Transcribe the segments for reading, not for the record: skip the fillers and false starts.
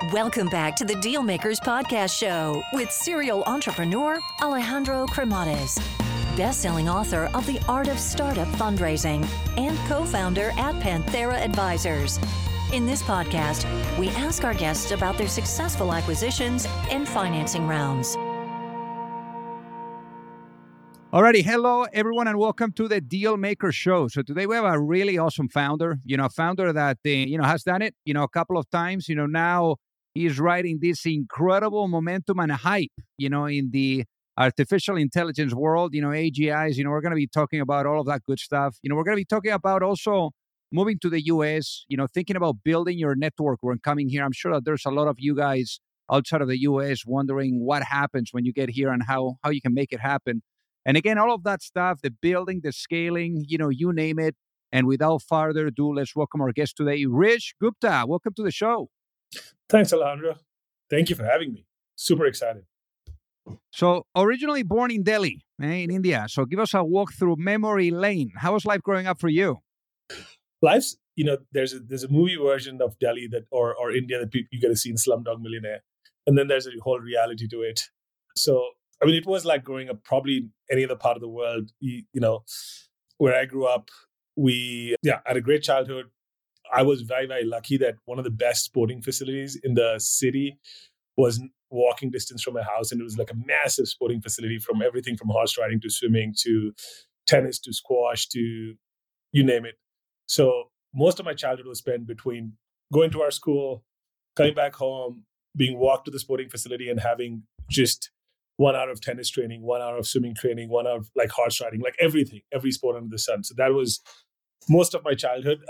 Welcome back to the Dealmakers Podcast Show with serial entrepreneur Alejandro Cremades, best-selling author of The Art of Startup Fundraising and co-founder at Panthera Advisors. In this podcast, we ask our guests about their successful acquisitions and financing rounds. Alrighty, hello everyone, and welcome to the Dealmaker Show. So today we have a really awesome founder. A founder that has done it, a couple of times. Now he's riding this incredible momentum and hype, in the artificial intelligence world. AGIs. We're going to be talking about all of that good stuff. We're going to be talking about also moving to the U.S. Thinking about building your network when coming here. I'm sure that there's a lot of you guys outside of the U.S. wondering what happens when you get here and how you can make it happen. And again, all of that stuff, the building, the scaling, you name it. And without further ado, let's welcome our guest today, Rish Gupta. Welcome to the show. Thanks, Alejandro. Thank you for having me. Super excited. So originally born in Delhi, in India. So give us a walk through memory lane. How was life growing up for you? Life's, there's a movie version of Delhi or India that you get to see in Slumdog Millionaire. And then there's a whole reality to it. So it was like growing up probably in any other part of the world, where I grew up. We had a great childhood. I was very, very lucky that one of the best sporting facilities in the city was walking distance from my house. And it was like a massive sporting facility, from everything from horse riding to swimming to tennis to squash to you name it. So most of my childhood was spent between going to our school, coming back home, being walked to the sporting facility and having just 1 hour of tennis training, 1 hour of swimming training, 1 hour of like horse riding, like everything, every sport under the sun. So that was most of my childhood.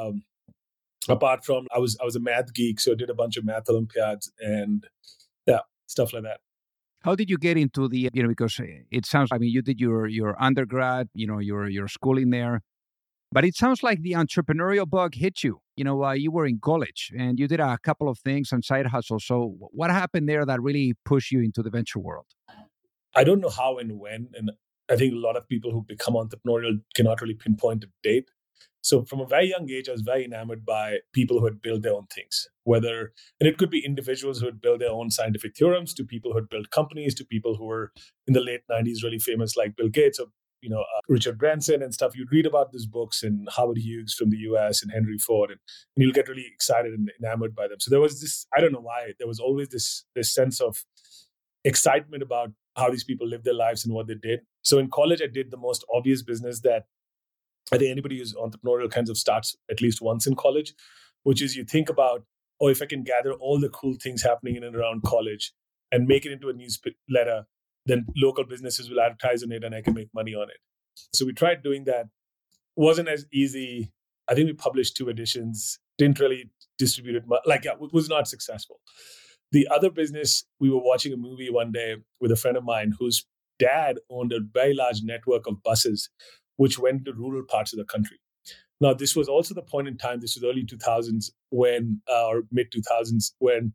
Apart from I was a math geek, so I did a bunch of math Olympiads and stuff like that. How did you get into the, because it sounds, you did your undergrad, your schooling there, but it sounds like the entrepreneurial bug hit you, while you were in college, and you did a couple of things on side hustles. So what happened there that really pushed you into the venture world? I don't know how and when, and I think a lot of people who become entrepreneurial cannot really pinpoint a date. So from a very young age, I was very enamored by people who had built their own things, and it could be individuals who had built their own scientific theorems, to people who had built companies, to people who were in the late 90s really famous, like Bill Gates or Richard Branson and stuff. You'd read about these books and Howard Hughes from the US and Henry Ford, and you'll get really excited and enamored by them. So there was this, I don't know why, there was always this sense of excitement about how these people lived their lives and what they did. So in college, I did the most obvious business that I think anybody who's entrepreneurial kinds of starts at least once in college, which is you think about, if I can gather all the cool things happening in and around college and make it into a newsletter, then local businesses will advertise on it and I can make money on it. So we tried doing that. Wasn't as easy. I think we published 2 editions, didn't really distribute it much. It was not successful. The other business, we were watching a movie one day with a friend of mine whose dad owned a very large network of buses, which went to rural parts of the country. Now, this was also the point in time, this was early 2000s or mid 2000s, when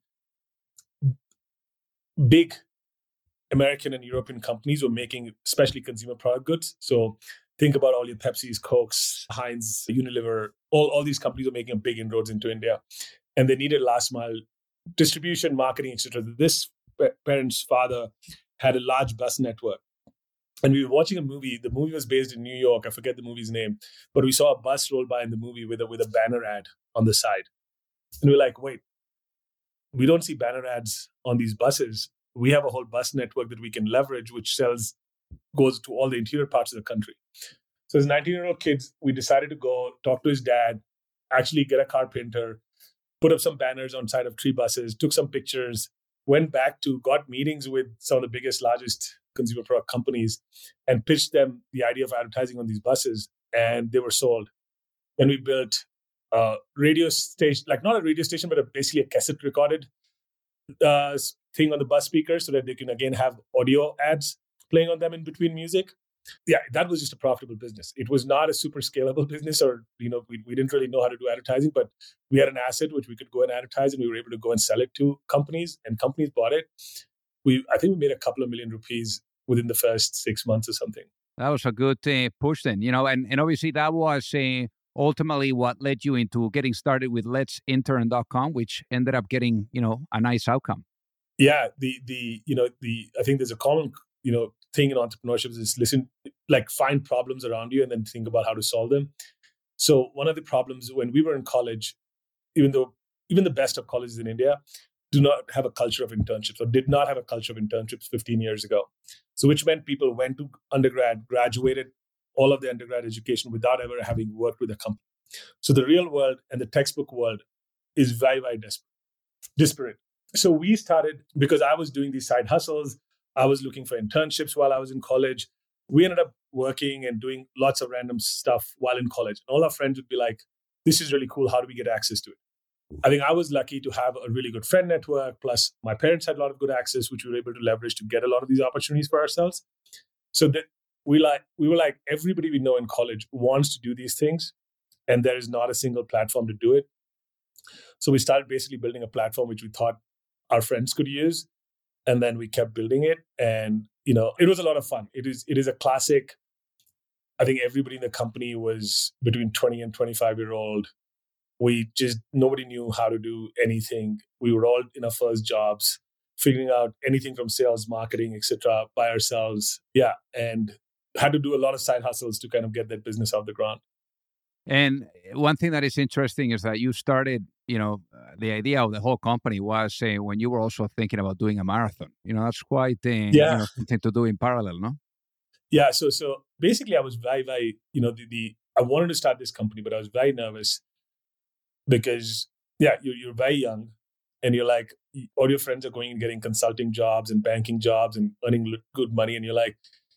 big American and European companies were making, especially consumer product goods. So think about all your Pepsis, Cokes, Heinz, Unilever, all these companies were making big inroads into India. And they needed last mile distribution, marketing, etc. This parent's father had a large bus network. And we were watching a movie. The movie was based in New York. I forget the movie's name. But we saw a bus roll by in the movie with a banner ad on the side. And we were like, wait, we don't see banner ads on these buses. We have a whole bus network that we can leverage, which goes to all the interior parts of the country. So as 19-year-old kids, we decided to go talk to his dad, actually get a carpenter, put up some banners on side of 3 buses, took some pictures, got meetings with some of the biggest, largest consumer product companies and pitched them the idea of advertising on these buses, and they were sold. Then we built a radio station, like not a radio station, but basically a cassette recorded thing on the bus speaker so that they can again have audio ads playing on them in between music. Yeah, that was just a profitable business. It was not a super scalable business, or we didn't really know how to do advertising, but we had an asset which we could go and advertise, and we were able to go and sell it to companies, and companies bought it. I think we made a couple of million rupees within the first 6 months or something. That was a good push then, and obviously that was ultimately what led you into getting started with letsintern.com, which ended up getting, a nice outcome. Yeah, I think there's a common thing in entrepreneurship is find problems around you and then think about how to solve them. So one of the problems when we were in college, even the best of colleges in India do not have a culture of internships or did not have a culture of internships 15 years ago. So which meant people went to undergrad, graduated all of their undergrad education without ever having worked with a company. So the real world and the textbook world is very, very disparate. So we started, because I was doing these side hustles, I was looking for internships while I was in college. We ended up working and doing lots of random stuff while in college. And all our friends would be like, this is really cool. How do we get access to it? I think I was lucky to have a really good friend network. Plus, my parents had a lot of good access, which we were able to leverage to get a lot of these opportunities for ourselves. So that we were like, everybody we know in college wants to do these things, and there is not a single platform to do it. So we started basically building a platform which we thought our friends could use, and then we kept building it. And it was a lot of fun. It is a classic. I think everybody in the company was between 20 and 25-year-old. Nobody knew how to do anything. We were all in our first jobs, figuring out anything from sales, marketing, etc. by ourselves. Yeah. And had to do a lot of side hustles to kind of get that business off the ground. And one thing that is interesting is that you started, the idea of the whole company was when you were also thinking about doing a marathon. That's quite something to do in parallel, no? Yeah. So basically I was very, very, I wanted to start this company, but I was very nervous because, you're very young and you're like, all your friends are going and getting consulting jobs and banking jobs and earning good money. And you're like,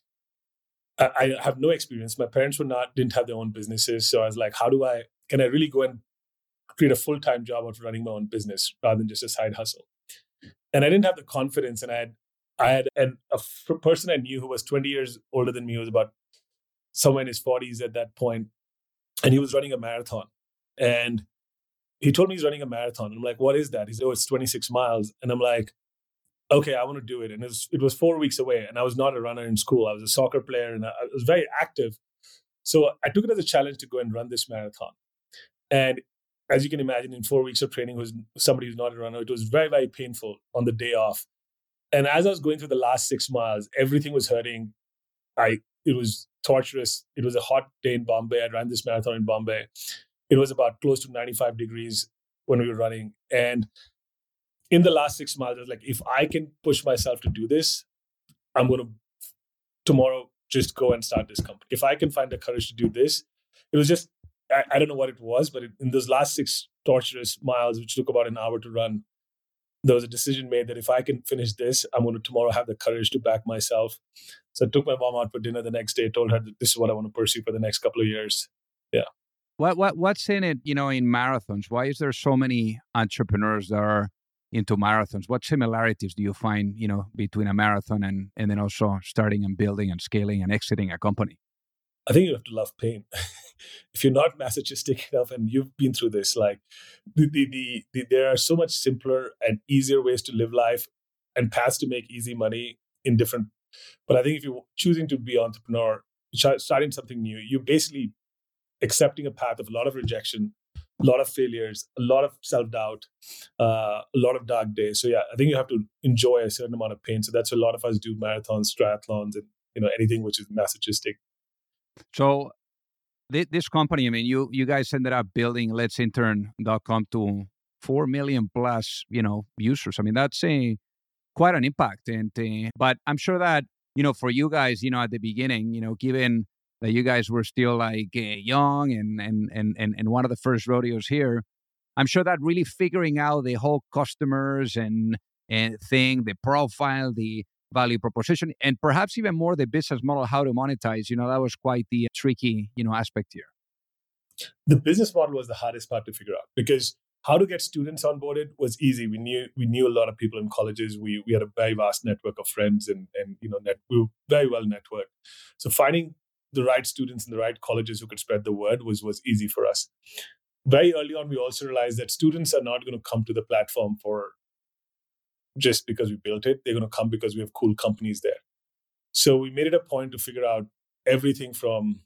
I have no experience. My parents didn't have their own businesses. So I was like, can I really go and create a full-time job of running my own business rather than just a side hustle? And I didn't have the confidence. And I had a person I knew who was 20 years older than me, who was about somewhere in his 40s at that point. And he was running a marathon. And he told me he's running a marathon. I'm like, what is that? He said, it's 26 miles. And I'm like, okay, I want to do it. And it was 4 weeks away. And I was not a runner in school. I was a soccer player and I was very active. So I took it as a challenge to go and run this marathon. And as you can imagine, in 4 weeks of training with somebody who's not a runner, it was very, very painful on the day off. And as I was going through the last 6 miles, everything was hurting. It was torturous. It was a hot day in Bombay. I ran this marathon in Bombay. It was about close to 95 degrees when we were running. And in the last 6 miles, I was like, if I can push myself to do this, I'm going to tomorrow just go and start this company. If I can find the courage to do this, it was just, I don't know what it was, but in those last 6 torturous miles, which took about an hour to run, there was a decision made that if I can finish this, I'm going to tomorrow have the courage to back myself. So I took my mom out for dinner the next day, told her that this is what I want to pursue for the next couple of years. Yeah. What's in it, in marathons? Why is there so many entrepreneurs that are into marathons? What similarities do you find, between a marathon and then also starting and building and scaling and exiting a company? I think you have to love pain. If you're not masochistic enough and you've been through this, like there are so much simpler and easier ways to live life and paths to make easy money in different. But I think if you're choosing to be an entrepreneur, starting something new, you're basically accepting a path of a lot of rejection, a lot of failures, a lot of self-doubt, a lot of dark days. So yeah, I think you have to enjoy a certain amount of pain. So that's what a lot of us do: marathons, triathlons, and anything which is masochistic. So this company, I mean, you guys ended up building letsintern.com to 4 million plus, users. I mean, that's quite an impact. But I'm sure that, for you guys, at the beginning, given that you guys were still like young and one of the first rodeos here, I'm sure that really figuring out the whole customers and thing, the profile, the value proposition, and perhaps even more the business model, how to monetize, that was quite the tricky, aspect here. The business model was the hardest part to figure out, because how to get students onboarded was easy. We knew a lot of people in colleges. We had a very vast network of friends and we were very well networked. So finding the right students in the right colleges who could spread the word was easy for us. Very early on, we also realized that students are not going to come to the platform for just because we built it. They're going to come because we have cool companies there. So we made it a point to figure out everything from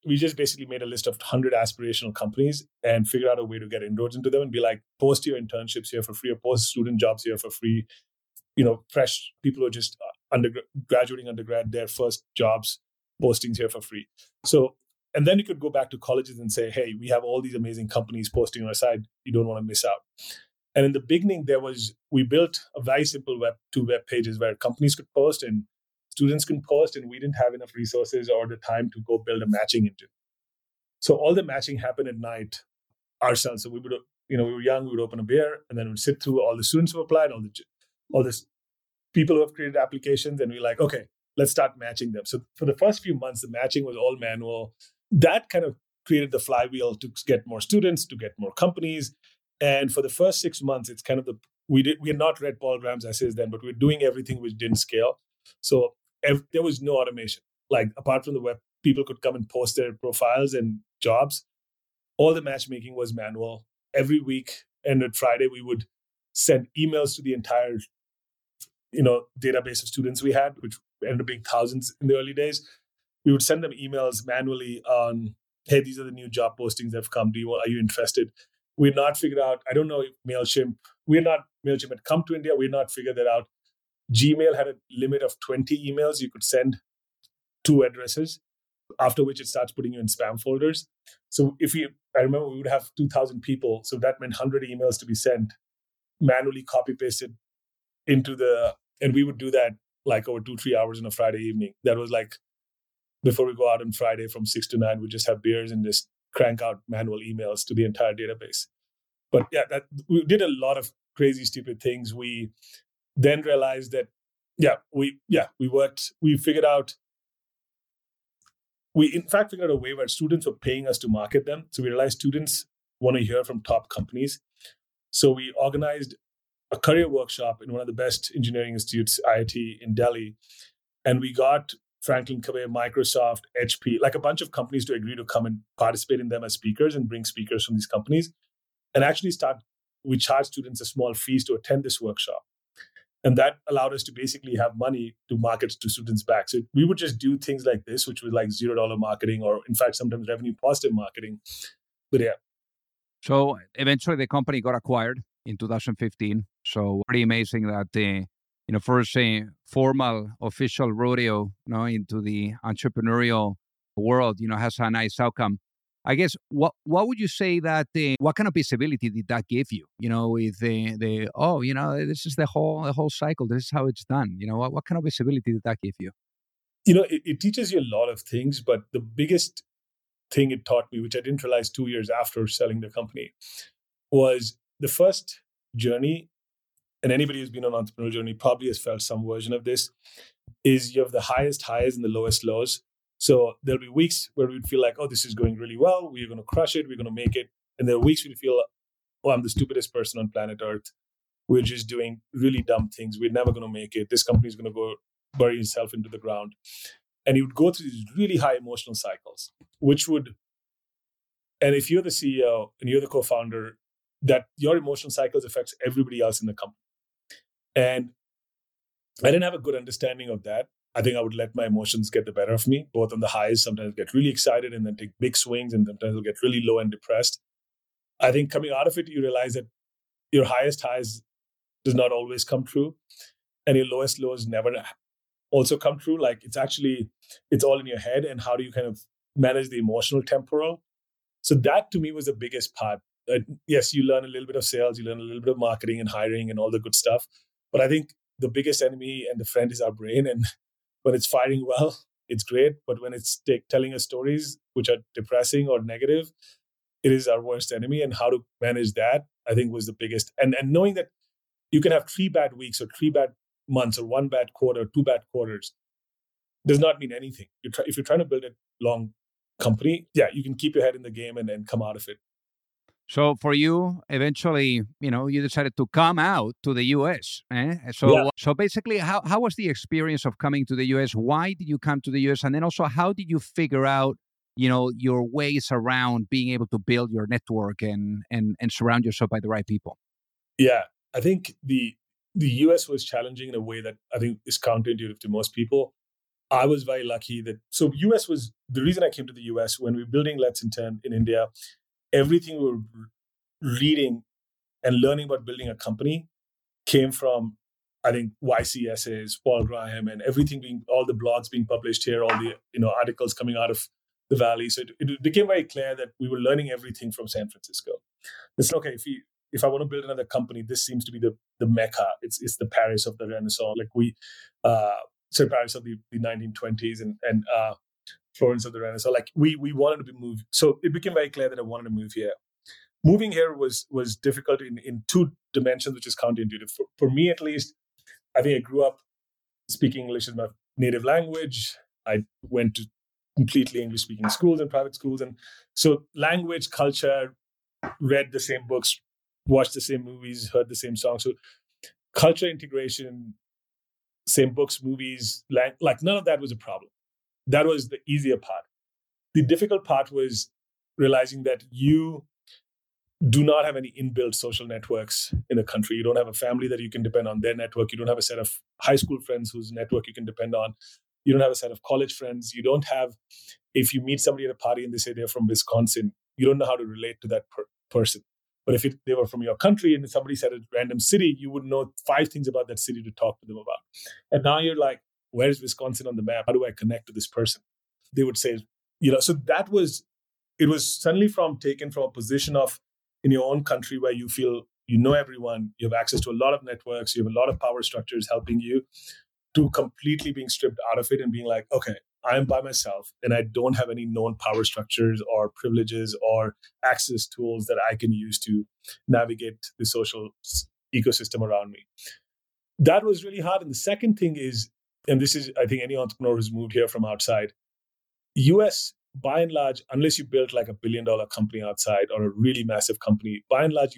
we just basically made a list of 100 aspirational companies and figured out a way to get inroads into them and be like, post your internships here for free or post student jobs here for free. Fresh people who are just graduating undergrad, their first jobs, postings here for free. So, and then you could go back to colleges and say, hey, we have all these amazing companies posting on our site. You don't want to miss out. And in the beginning, we built a very simple two web pages where companies could post and students could post, and we didn't have enough resources or the time to go build a matching engine. So all the matching happened at night ourselves. So we were young, we would open a beer, and then we'd sit through all the students who applied, all this people who have created applications, and we're like, okay, let's start matching them. So for the first few months, the matching was all manual. That kind of created the flywheel to get more students, to get more companies. And for the first 6 months, it's kind of we had not read Paul Graham's essays then, but we were doing everything which didn't scale. So there was no automation. Like apart from the web, people could come and post their profiles and jobs. All the matchmaking was manual. Every week and at Friday, we would send emails to the entire database of students we had, which ended up being thousands in the early days. We would send them emails manually on, hey, these are the new job postings that have come. Are you interested? We're not figured out, I don't know if MailChimp had come to India. We're not figured that out. Gmail had a limit of 20 emails you could send to addresses, after which it starts putting you in spam folders. So I remember we would have 2,000 people. So that meant 100 emails to be sent, manually copy-pasted and we would do that like over 2-3 hours on a Friday evening. That was like, before we go out on Friday from 6 to 9, we just have beers and just crank out manual emails to the entire database. But yeah, we did a lot of crazy, stupid things. We then realized that, we figured out a way where students were paying us to market them. So we realized students want to hear from top companies. So we organized a career workshop in one of the best engineering institutes, IIT in Delhi. And we got Franklin Covey, Microsoft, HP, like a bunch of companies to agree to come and participate in them as speakers and bring speakers from these companies. And actually we charged students a small fees to attend this workshop. And that allowed us to basically have money to market to students back. So we would just do things like this, which was like $0 marketing, or in fact, sometimes revenue positive marketing. But yeah. So eventually the company got acquired in 2015. So pretty amazing that the first formal official rodeo into the entrepreneurial world has a nice outcome. I guess what would you say that what kind of visibility did that give you? With this is the whole cycle. This is how it's done. What kind of visibility did that give you? It teaches you a lot of things, but the biggest thing it taught me, which I didn't realize 2 years after selling the company, was the first journey. And anybody who's been on an entrepreneurial journey probably has felt some version of this, is you have the highest highs and the lowest lows. So there'll be weeks where we'd feel like, oh, this is going really well. We're going to crush it. We're going to make it. And there are weeks we'd feel, oh, I'm the stupidest person on planet Earth. We're just doing really dumb things. We're never going to make it. This company is going to go bury itself into the ground. And you would go through these really high emotional cycles, and if you're the CEO and you're the co-founder, that your emotional cycles affects everybody else in the company. And I didn't have a good understanding of that. I think I would let my emotions get the better of me, both on the highs, sometimes get really excited and then take big swings, and sometimes I'll get really low and depressed. I think coming out of it, you realize that your highest highs does not always come true, and your lowest lows never also come true. Like it's all in your head, and how do you kind of manage the emotional temporal? So that to me was the biggest part. Yes, you learn a little bit of sales, you learn a little bit of marketing and hiring and all the good stuff. But I think the biggest enemy and the friend is our brain. And when it's firing well, it's great. But when it's telling us stories which are depressing or negative, it is our worst enemy. And how to manage that, I think, was the biggest. And knowing that you can have 3 bad weeks or 3 bad months or 1 bad quarter, or 2 bad quarters, does not mean anything. If you're trying to build a long company, you can keep your head in the game and come out of it. So for you, eventually, you decided to come out to the U.S. So basically, how was the experience of coming to the U.S.? Why did you come to the U.S.? And then also, how did you figure out, your ways around being able to build your network and surround yourself by the right people? Yeah, I think the U.S. was challenging in a way that I think is counterintuitive to most people. I was very lucky that, so US was, the reason I came to the US, when we were building Let's Intern in India, everything we were reading and learning about building a company came from, I think, YC essays, Paul Graham, and everything all the blogs being published here, all the articles coming out of the Valley. So it became very clear that we were learning everything from San Francisco. It's okay, if I want to build another company, this seems to be the Mecca. It's the Paris of the Renaissance. Like Paris of the 1920s and Florence of the Renaissance. Like we wanted to move. So it became very clear that I wanted to move here. Moving here was difficult in two dimensions, which is counterintuitive. For me, at least, I think I grew up speaking English as my native language. I went to completely English-speaking schools and private schools. And so language, culture, read the same books, watched the same movies, heard the same songs. So culture integration, same books, movies, like none of that was a problem. That was the easier part. The difficult part was realizing that you do not have any inbuilt social networks in the country. You don't have a family that you can depend on their network. You don't have a set of high school friends whose network you can depend on. You don't have a set of college friends. You don't have, if you meet somebody at a party and they say they're from Wisconsin, you don't know how to relate to that person. But if they were from your country and somebody said a random city, you would know 5 things about that city to talk to them about. And now you're like, where's Wisconsin on the map? How do I connect to this person? They would say, so it was suddenly taken from a position of, in your own country where you feel you know everyone, you have access to a lot of networks, you have a lot of power structures helping you, to completely being stripped out of it and being like, okay, I'm by myself and I don't have any known power structures or privileges or access tools that I can use to navigate the social ecosystem around me. That was really hard. And the second thing is, and this is, I think, any entrepreneur who's moved here from outside, US, by and large, unless you built like $1 billion company outside or a really massive company, by and large,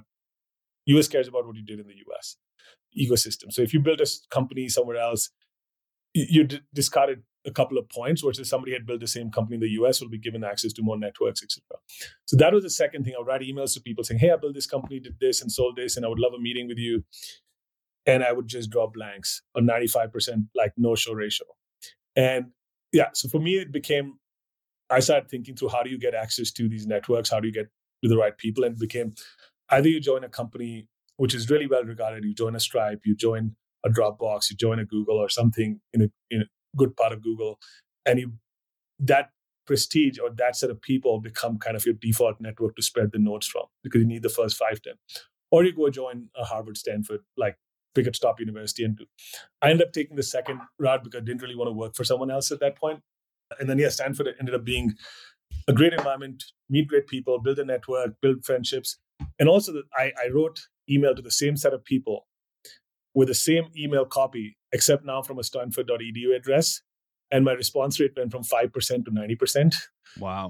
US cares about what you did in the US ecosystem. So if you built a company somewhere else, you discarded a couple of points, versus somebody had built the same company in the US will be given access to more networks, etc. So that was the second thing. I would write emails to people saying, hey, I built this company, did this and sold this, and I would love a meeting with you. And I would just drop blanks on 95% like no-show ratio. And yeah, so for me, I started thinking through how do you get access to these networks? How do you get to the right people? And it became either you join a company which is really well regarded, you join a Stripe, you join a Dropbox, you join a Google or something in a good part of Google, and that prestige or that set of people become kind of your default network to spread the nodes from, because you need the first 5, 10. Or you go join a Harvard, Stanford, like pick a top university and do. I ended up taking the second route because I didn't really want to work for someone else at that point. And then, Stanford ended up being a great environment, meet great people, build a network, build friendships. And also I wrote email to the same set of people with the same email copy, except now from a stanford.edu address. And my response rate went from 5% to 90%. Wow.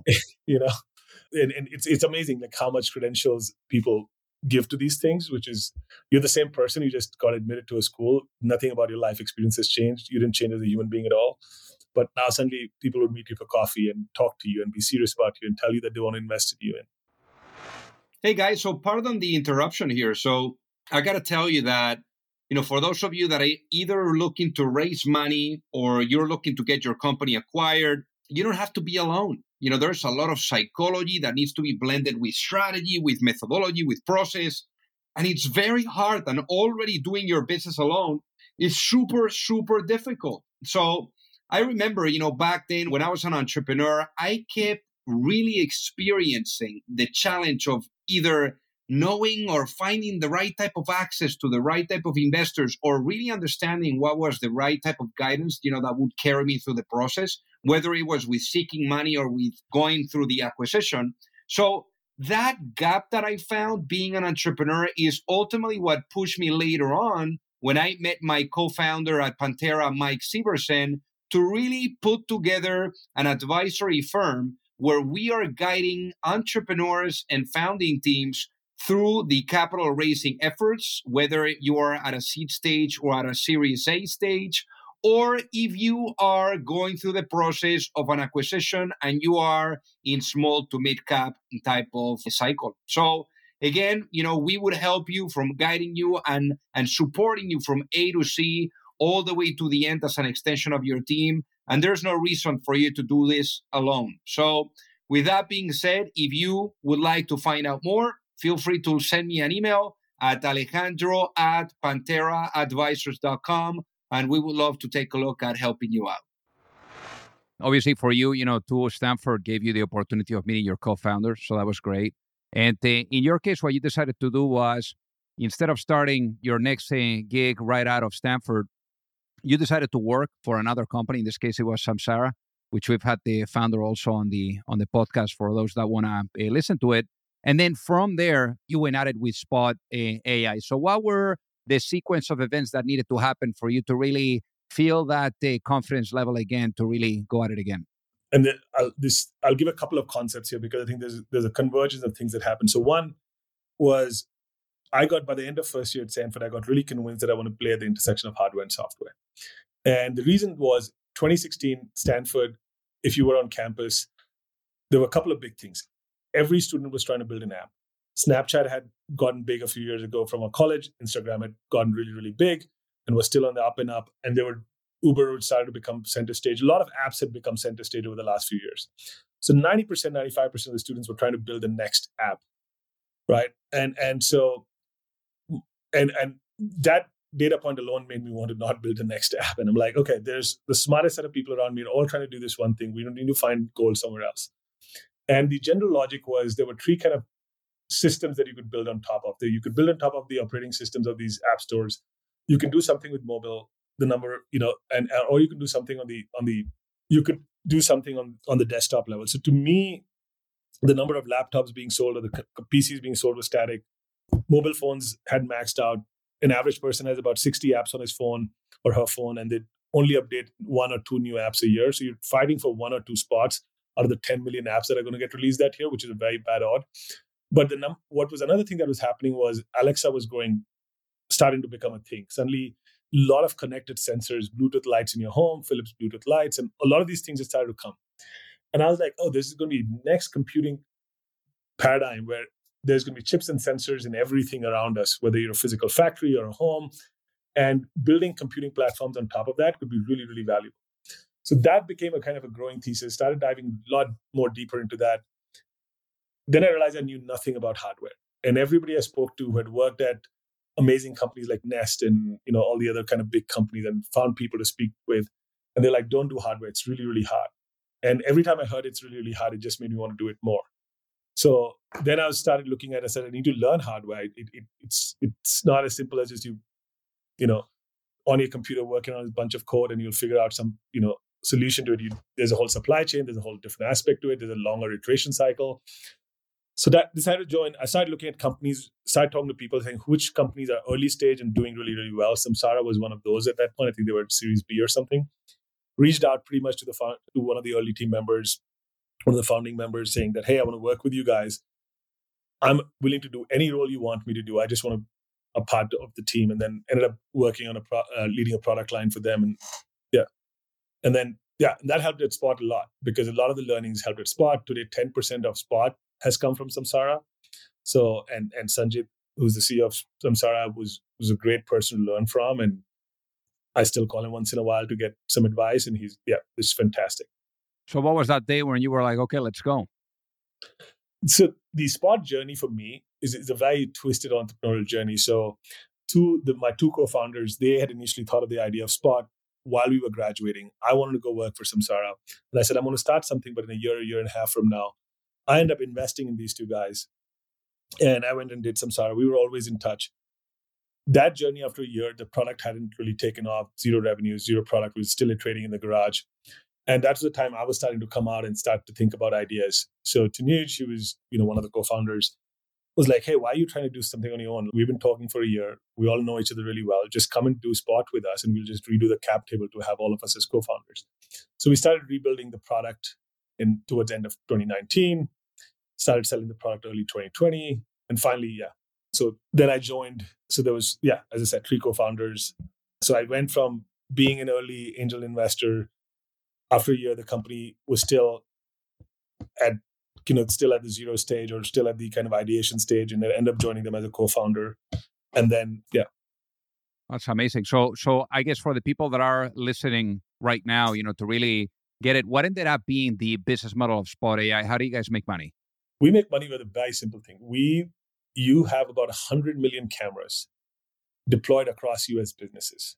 And it's amazing like how much credentials people give to these things, which is you're the same person, you just got admitted to a school. Nothing about your life experience has changed. You didn't change as a human being at all. But now suddenly people would meet you for coffee and talk to you and be serious about you and tell you that they want to invest in you. Hey guys, so pardon the interruption here. So I got to tell you that, for those of you that are either looking to raise money or you're looking to get your company acquired, you don't have to be alone. There's a lot of psychology that needs to be blended with strategy, with methodology, with process. And it's very hard. And already doing your business alone is super, super difficult. So I remember, back then when I was an entrepreneur, I kept really experiencing the challenge of either knowing or finding the right type of access to the right type of investors, or really understanding what was the right type of guidance, that would carry me through the process, whether it was with seeking money or with going through the acquisition. So that gap that I found being an entrepreneur is ultimately what pushed me later on when I met my co-founder at Pantera, Mike Severson, to really put together an advisory firm where we are guiding entrepreneurs and founding teams through the capital raising efforts, whether you are at a seed stage or at a Series A stage, or if you are going through the process of an acquisition and you are in small to mid cap type of cycle. So again, we would help you from guiding you and supporting you from A to C all the way to the end as an extension of your team. And there's no reason for you to do this alone. So with that being said, if you would like to find out more, feel free to send me an email at alejandro@panteraadvisors.com, and we would love to take a look at helping you out. Obviously, for you, too, Stanford gave you the opportunity of meeting your co-founders, so that was great. And in your case, what you decided to do was, instead of starting your next gig right out of Stanford, you decided to work for another company. In this case, it was Samsara, which we've had the founder also on the podcast for those that want to listen to it. And then from there, you went at it with Spot AI. So what were the sequence of events that needed to happen for you to really feel that confidence level again, to really go at it again? And then I'll give a couple of concepts here, because I think there's a convergence of things that happened. So one was, by the end of first year at Stanford, I got really convinced that I want to play at the intersection of hardware and software. And the reason was 2016, Stanford, if you were on campus, there were a couple of big things. Every student was trying to build an app. Snapchat had gotten big a few years ago from a college. Instagram had gotten really, really big and was still on the up and up. And Uber had started to become center stage. A lot of apps had become center stage over the last few years. So 90%, 95% of the students were trying to build the next app, right? And that data point alone made me want to not build the next app. And I'm like, okay, there's the smartest set of people around me, all trying to do this one thing. We don't need to find gold somewhere else. And the general logic was, there were three kind of systems that you could build on top of. You could build on top of the operating systems of these app stores. You can do something with mobile, or you can do something on the desktop level. So to me, the number of laptops being sold or the PCs being sold was static. Mobile phones had maxed out. An average person has about 60 apps on his phone or her phone, and they only update 1 or 2 new apps a year. So you're fighting for 1 or 2 spots out of the 10 million apps that are going to get released that year, which is a very bad odd. But what was another thing that was happening was Alexa was starting to become a thing. Suddenly, a lot of connected sensors, Bluetooth lights in your home, Philips Bluetooth lights, and a lot of these things had started to come. And I was like, oh, this is going to be next computing paradigm, where there's going to be chips and sensors in everything around us, whether you're a physical factory or a home. And building computing platforms on top of that could be really, really valuable. So that became a kind of a growing thesis, started diving a lot more deeper into that. Then I realized I knew nothing about hardware. And everybody I spoke to who had worked at amazing companies like Nest and all the other kind of big companies, and found people to speak with. And they're like, don't do hardware. It's really, really hard. And every time I heard it's really, really hard, it just made me want to do it more. So then I started looking at it. I said, I need to learn hardware. It's not as simple as just you on your computer working on a bunch of code and you'll figure out some, solution to it. There's a whole supply chain. There's a whole different aspect to it. There's a longer iteration cycle. So that decided to join. I started looking at companies, started talking to people, saying which companies are early stage and doing really, really well. Samsara was one of those at that point. I think they were at Series B or something. Reached out pretty much to one of the early team members, one of the founding members, saying that, hey, I want to work with you guys. I'm willing to do any role you want me to do. I just want to a part of the team, and then ended up working on leading a product line for them. And that helped at Spot a lot, because a lot of the learnings helped at Spot. Today, 10% of Spot has come from Samsara. So, and Sanjit, who's the CEO of Samsara, was a great person to learn from. And I still call him once in a while to get some advice. And it's fantastic. So what was that day when you were like, okay, let's go? So the Spot journey for me is a very twisted entrepreneurial journey. So my two co-founders, they had initially thought of the idea of Spot while we were graduating. I wanted to go work for Samsara. And I said, I'm going to start something, but in a year and a half from now. I ended up investing in these two guys. And I went and did Samsara. We were always in touch. That journey, after a year, the product hadn't really taken off. 0 revenue, 0 product. We were still trading in the garage. And that's the time I was starting to come out and start to think about ideas. So Tanuj, who was one of the co-founders, was like, hey, why are you trying to do something on your own? We've been talking for a year. We all know each other really well. Just come and do Spot with us, and we'll just redo the cap table to have all of us as co-founders. So we started rebuilding the product towards the end of 2019, started selling the product early 2020, and finally, So then I joined. So there was, as I said, 3 co-founders. So I went from being an early angel investor. After a year, the company was still at the 0 stage, or still at the kind of ideation stage, and I ended up joining them as a co-founder. And then, That's amazing. So I guess for the people that are listening right now, to really get it, what ended up being the business model of Spot AI? How do you guys make money? We make money with a very simple thing. You have about 100 million cameras deployed across US businesses.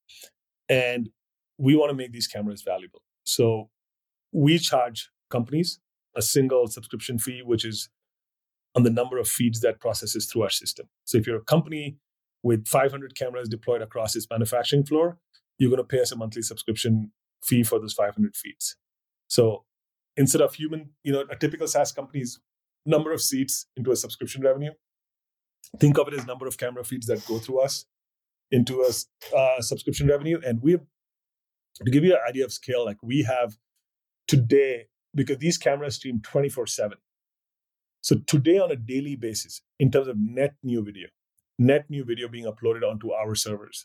And we want to make these cameras valuable. So we charge companies a single subscription fee, which is on the number of feeds that processes through our system. So if you're a company with 500 cameras deployed across its manufacturing floor, you're going to pay us a monthly subscription fee for those 500 feeds. So instead of a typical SaaS company's number of seats into a subscription revenue, think of it as number of camera feeds that go through us into a subscription revenue. And to give you an idea of scale, like we have today, because these cameras stream 24/7. So today on a daily basis, in terms of net new video being uploaded onto our servers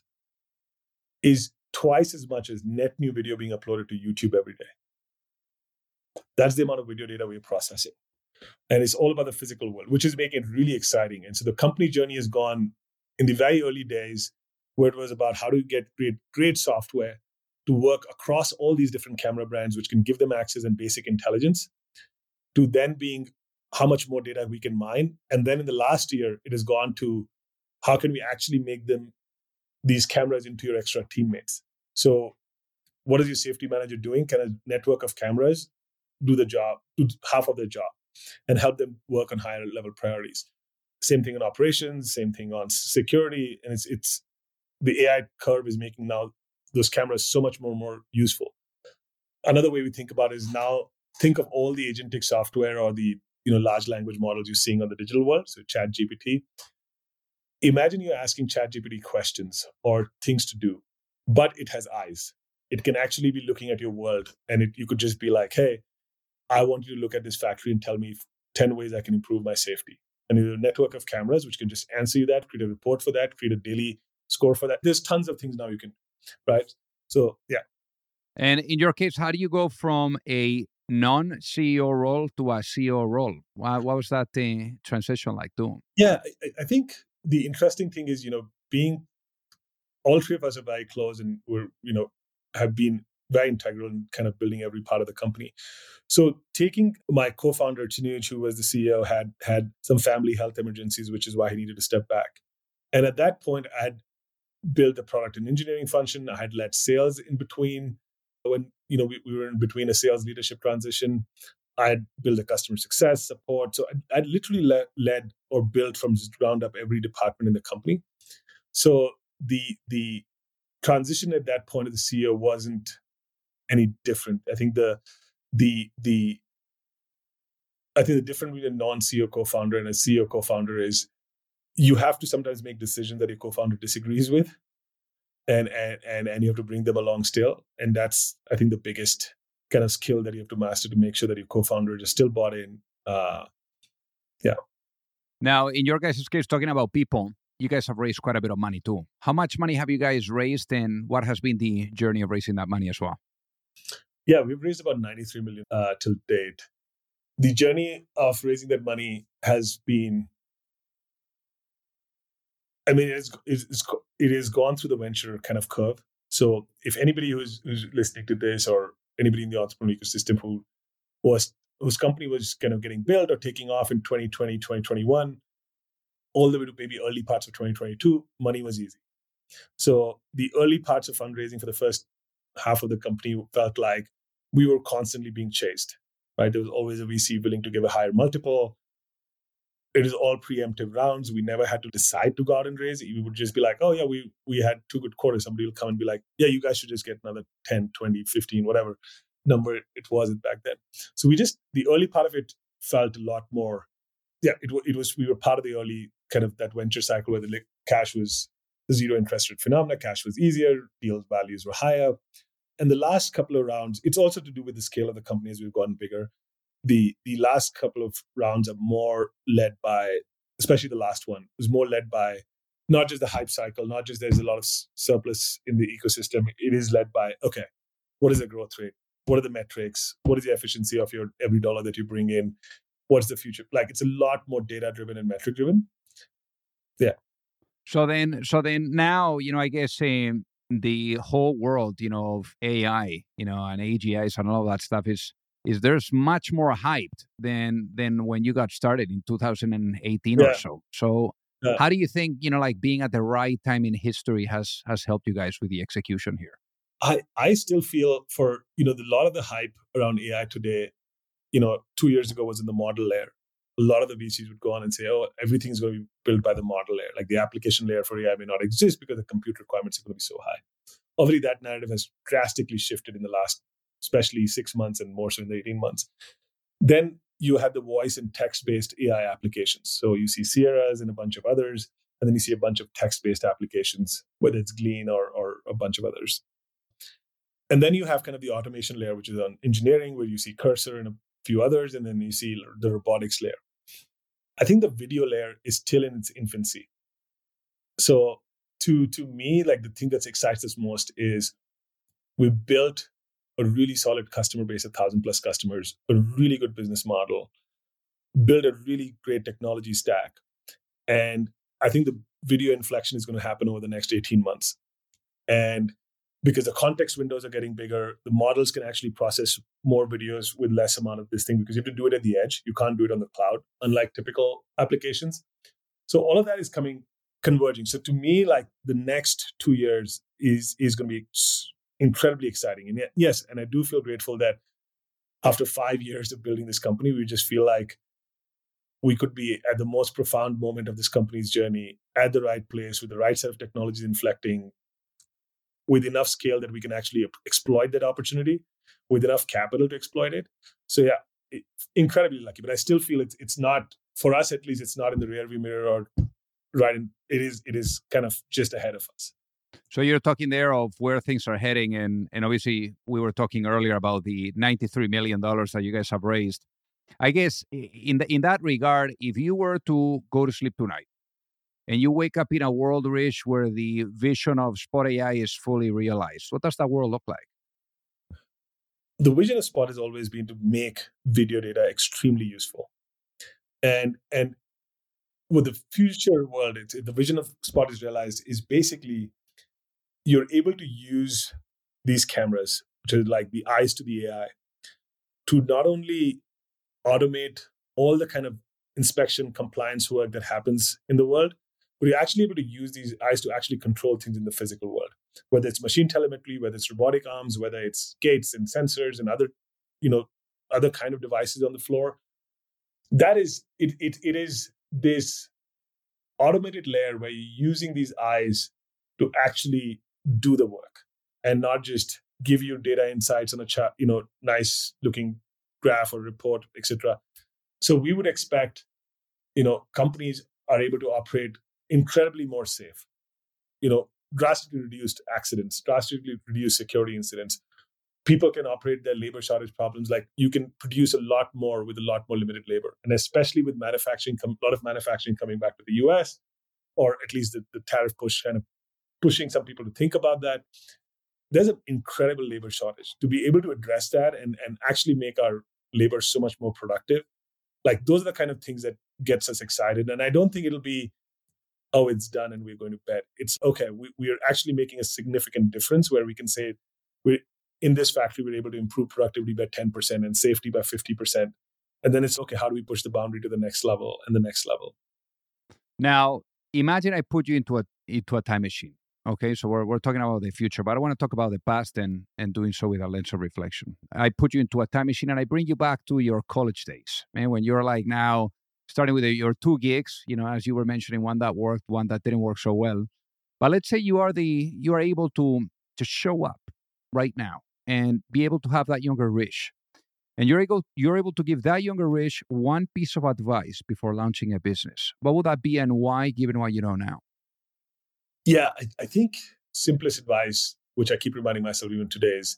is twice as much as net new video being uploaded to YouTube every day. That's the amount of video data we're processing. And it's all about the physical world, which is making it really exciting. And so the company journey has gone in the very early days where it was about how to get great software to work across all these different camera brands, which can give them access and basic intelligence, to then being how much more data we can mine. And then in the last year, it has gone to how can we actually make these cameras into your extra teammates. So what is your safety manager doing? Can a network of cameras do the job, do half of the job, and help them work on higher level priorities? Same thing in operations, same thing on security. And it's the AI curve is making now those cameras so much more useful. Another way we think about it is now think of all the agentic software or the large language models you're seeing on the digital world, so ChatGPT. Imagine you're asking ChatGPT questions or things to do, but it has eyes. It can actually be looking at your world, and you could just be like, hey, I want you to look at this factory and tell me 10 ways I can improve my safety. And there's a network of cameras which can just answer you that, create a report for that, create a daily score for that. There's tons of things now you can do, right? So, yeah. And in your case, how do you go from a non-CEO role to a CEO role? What was that transition like too? Yeah, I think the interesting thing is, being all three of us are very close and we're, have been very integral in kind of building every part of the company. So taking my co-founder, Chinuj, who was the CEO, had some family health emergencies, which is why he needed to step back. And at that point, I had built the product and engineering function. I had led sales in between when, we were in between a sales leadership transition. I had built a customer success support. So I'd literally led or built from the ground up every department in the company. So the transition at that point of the CEO wasn't any different. I think the difference between a non-CEO co-founder and a CEO co-founder is you have to sometimes make decisions that your co-founder disagrees with, and you have to bring them along still. And that's, I think, the biggest kind of skill that you have to master to make sure that your co-founder is still bought in. Yeah. Now, in your guys' case, talking about people, you guys have raised quite a bit of money too. How much money have you guys raised, and what has been the journey of raising that money as well? Yeah, we've raised about 93 million till date. The journey of raising that money has been, it has gone through the venture kind of curve. So if anybody who's listening to this, or anybody in the entrepreneurial ecosystem whose company was kind of getting built or taking off in 2020, 2021, all the way to maybe early parts of 2022, money was easy. So the early parts of fundraising for the first half of the company felt like we were constantly being chased, right? There was always a VC willing to give a higher multiple. It is all preemptive rounds. We never had to decide to go out and raise. We would just be like, oh yeah, we had 2 good quarters. Somebody will come and be like, yeah, you guys should just get another 10, 20, 15, whatever number it was back then. So the early part of it felt a lot more, we were part of the early kind of that venture cycle where the cash was the zero interest rate phenomena. Cash was easier, deal values were higher. And the last couple of rounds, it's also to do with the scale of the company as we've gotten bigger. The last couple of rounds are more led by, especially the last one, was more led by not just the hype cycle, not just there's a lot of surplus in the ecosystem. It is led by, okay, what is the growth rate? What are the metrics? What is the efficiency of your every dollar that you bring in? What's the future? Like, it's a lot more data driven and metric driven. Yeah. So then now, I guess the whole world, of AI, and AGIs and all of that stuff is there's much more hyped than when you got started in 2018 or Yeah. so. So Yeah. how do you think, like being at the right time in history has helped you guys with the execution here? I still feel for, a lot of the hype around AI today, 2 years ago was in the model layer. A lot of the VCs would go on and say, oh, everything's going to be built by the model layer. Like the application layer for AI may not exist because the compute requirements are going to be so high. Obviously, that narrative has drastically shifted in the last, especially 6 months and more so in the 18 months. Then you have the voice and text-based AI applications. So you see Sierras and a bunch of others, and then you see a bunch of text-based applications, whether it's Glean or a bunch of others. And then you have kind of the automation layer, which is on engineering, where you see Cursor and a few others, and then you see the robotics layer. I think the video layer is still in its infancy. So to me, like the thing that excites us most is we built a really solid customer base, 1,000 plus customers, a really good business model, build a really great technology stack. And I think the video inflection is going to happen over the next 18 months. And because the context windows are getting bigger, the models can actually process more videos with less amount of this thing because you have to do it at the edge. You can't do it on the cloud, unlike typical applications. So all of that is converging. So to me, like the next 2 years is going to be incredibly exciting. And yes, and I do feel grateful that after 5 years of building this company, we just feel like we could be at the most profound moment of this company's journey, at the right place, with the right set of technologies inflecting, with enough scale that we can actually exploit that opportunity, with enough capital to exploit it. So yeah, incredibly lucky. But I still feel it's not, for us at least, it's not in the rearview mirror or right in, it is kind of just ahead of us. So you're talking there of where things are heading, and obviously we were talking earlier about the $93 million that you guys have raised. I guess in that regard, if you were to go to sleep tonight and you wake up in a world, Rich, where the vision of Spot AI is fully realized, what does that world look like? The vision of Spot has always been to make video data extremely useful. And with the future world, the vision of Spot is realized is basically you're able to use these cameras, which are like the eyes to the AI, to not only automate all the kind of inspection compliance work that happens in the world, but you're actually able to use these eyes to actually control things in the physical world, whether it's machine telemetry, whether it's robotic arms, whether it's gates and sensors and other kind of devices on the floor. That is, it is this automated layer where you're using these eyes to actually do the work and not just give you data insights on a chart, nice looking graph or report, etc. So we would expect, companies are able to operate incredibly more safe, drastically reduced accidents, drastically reduced security incidents. People can operate their labor shortage problems. Like you can produce a lot more with a lot more limited labor. And especially with manufacturing, a lot of manufacturing coming back to the US, or at least the tariff push kind of pushing some people to think about that. There's an incredible labor shortage. To be able to address that and actually make our labor so much more productive, like those are the kind of things that gets us excited. And I don't think it'll be, oh, it's done and we're going to bet. It's okay. We are actually making a significant difference where we can say in this factory, we're able to improve productivity by 10% and safety by 50%. And then it's okay, how do we push the boundary to the next level and the next level? Now, imagine I put you into a time machine. Okay, so we're talking about the future, but I want to talk about the past and doing so with a lens of reflection. I put you into a time machine and I bring you back to your college days, man, when you're like now starting with your 2 gigs, as you were mentioning, one that worked, one that didn't work so well. But let's say you are able to show up right now and be able to have that younger Rich. And you're able to give that younger Rich one piece of advice before launching a business. What would that be and why, given what you know now? Yeah, I think simplest advice, which I keep reminding myself even today, is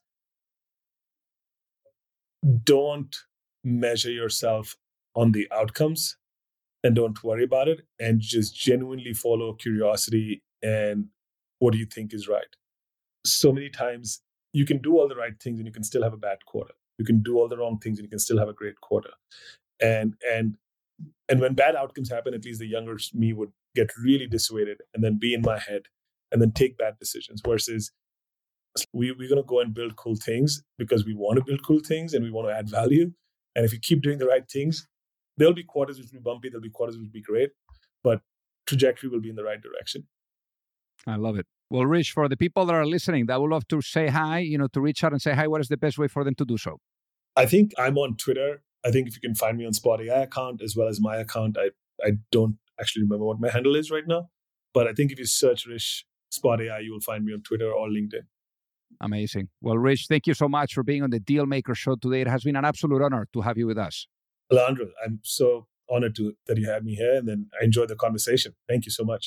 don't measure yourself on the outcomes and don't worry about it, and just genuinely follow curiosity and what do you think is right. So many times you can do all the right things and you can still have a bad quarter. You can do all the wrong things and you can still have a great quarter. And when bad outcomes happen, at least the younger me would get really dissuaded, and then be in my head and then take bad decisions versus we're going to go and build cool things because we want to build cool things and we want to add value. And if you keep doing the right things, there'll be quarters which will be bumpy, there'll be quarters which will be great, but trajectory will be in the right direction. I love it. Well, Rich, for the people that are listening, that would love to say hi, to reach out and say hi, what is the best way for them to do so? I think I'm on Twitter. I think if you can find me on Spot AI account as well as my account, I don't actually remember what my handle is right now. But I think if you search Rich Spot AI, you will find me on Twitter or LinkedIn. Amazing. Well, Rich, thank you so much for being on the Dealmaker Show today. It has been an absolute honor to have you with us. Alejandro, I'm so honored that you had me here, and then I enjoyed the conversation. Thank you so much.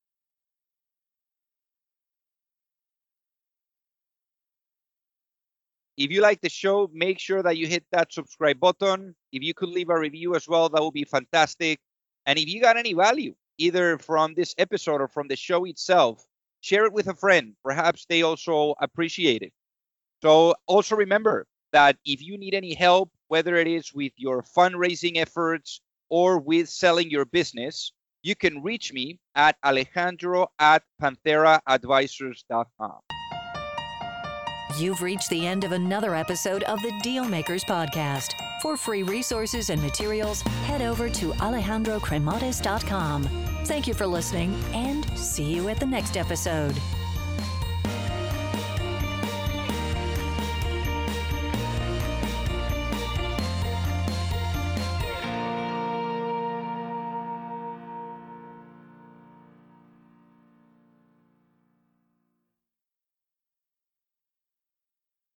If you like the show, make sure that you hit that subscribe button. If you could leave a review as well, that would be fantastic. And if you got any value, either from this episode or from the show itself, share it with a friend. Perhaps they also appreciate it. So also remember that if you need any help, whether it is with your fundraising efforts or with selling your business, you can reach me at alejandro@pantheraadvisors.com. You've reached the end of another episode of the Dealmakers Podcast. For free resources and materials, head over to alejandrocremades.com. Thank you for listening, and see you at the next episode.